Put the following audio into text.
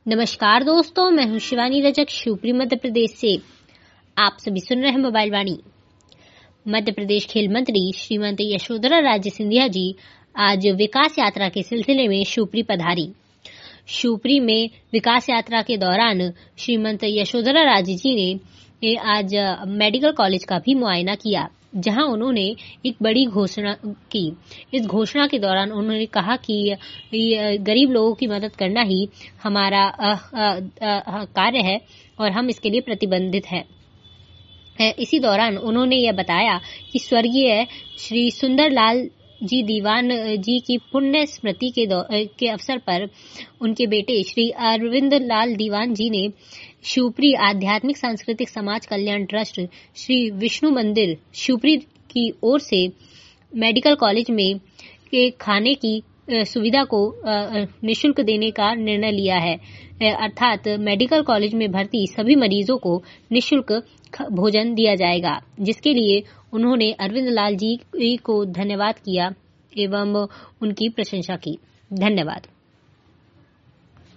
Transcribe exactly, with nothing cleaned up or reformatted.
नमस्कार दोस्तों, मैं हूं शिवानी रजक शिवपुरी मध्य प्रदेश से। आप सभी सुन रहे हैं मोबाइल वाणी। मध्य प्रदेश खेल मंत्री श्रीमती यशोधरा राजे सिंधिया जी आज विकास यात्रा के सिलसिले में शिवपुरी पधारी। शिवपुरी में विकास यात्रा के दौरान श्रीमती यशोधरा राजे जी ने आज मेडिकल कॉलेज का भी मुआयना किया, जहां उन्होंने एक बड़ी घोषणा की। इस घोषणा के दौरान उन्होंने कहा कि गरीब लोगों की मदद करना ही हमारा कार्य है और हम इसके लिए प्रतिबंधित हैं। इसी दौरान उन्होंने यह बताया कि स्वर्गीय श्री सुंदरलाल जी दीवान जी की पुण्य स्मृति के, के अवसर पर उनके बेटे श्री अरविंद लाल दीवान जी ने शिवपुरी आध्यात्मिक सांस्कृतिक समाज कल्याण ट्रस्ट श्री विष्णु मंदिर शिवपुरी की ओर से मेडिकल कॉलेज में के खाने की सुविधा को निःशुल्क देने का निर्णय लिया है। अर्थात मेडिकल कॉलेज में भर्ती सभी मरीजों को निःशुल्क भोजन दिया जाएगा, जिसके लिए उन्होंने अरविंद लाल जी को धन्यवाद किया एवं उनकी प्रशंसा की। धन्यवाद।